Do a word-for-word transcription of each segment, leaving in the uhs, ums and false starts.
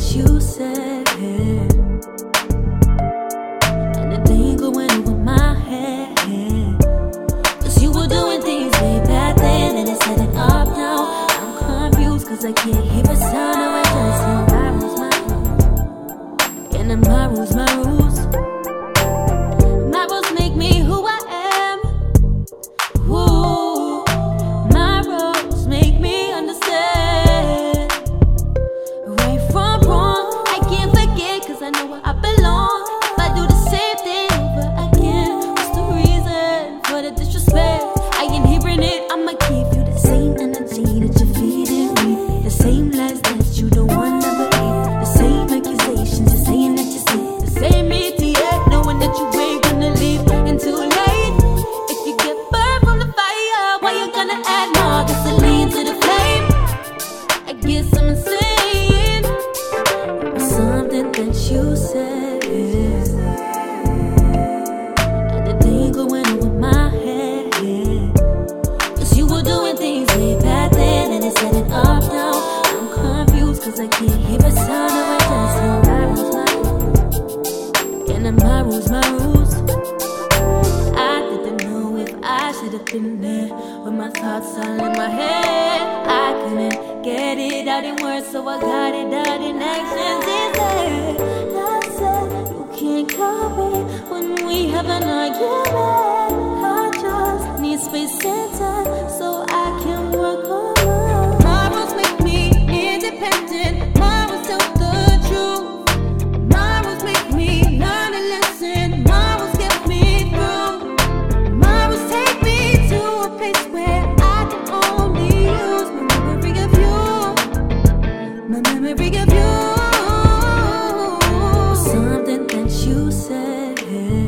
you said, and it ain't going over my head. Cause you were doing things way back then, and it's heading up now. I'm confused cause I can't hear a sound. Now I just hear my rules, my rules. And then my rules, my rules. My rules make me who I am. Ooh, my rules make me understand right from wrong. I can't forget cause I know where I belong. If I do the same thing over again, what's the reason for the disrespect? I ain't hearing it. I'ma give you the same energy that you're feeding me, the same lies that you don't wanna believe, the same accusations you're saying that you see, the same E T A knowing that you ain't gonna leave until late. If you get burned from the fire, why you gonna add more gasoline to the flame? I guess I'm insane. It was something that you said, and it ain't going over my head. Cause you were doing things way back then, and it's heading up now. I'm confused cause I can't hear a sound. Now I just hear my rules, my rules. And then my rules, my rules. I didn't know if I should have been there with my thoughts all in my head. I couldn't get it out in words, so I got it out in actions. He said, I said, you can't call me when we have an argument. I just need space and time so I can work on love. My rules make me independent. My rules tell the truth. My rules make me learn a lesson. My rules get me through. My rules take me to a place where I can only use my memory of you. My memory of you. Something that you said,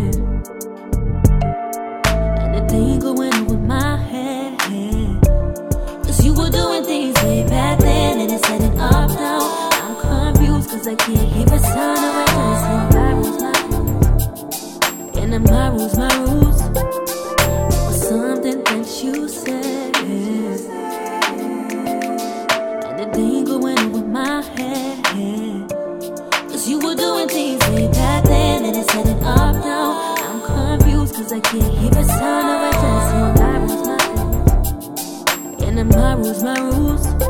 and it ain't going over my head. Cause you were doing things way back then, and it's heading up now. I'm confused cause I can't hear a sound. Now I just hear my rules, my rules. And then my rules, my rules. It was something that you said, and it ain't going over my head. Cause you were doing things way back then, and it's heading up now. I'm confused cause I can't hear a sound. Now I just hear my rules, my rules. And then my rules, my rules.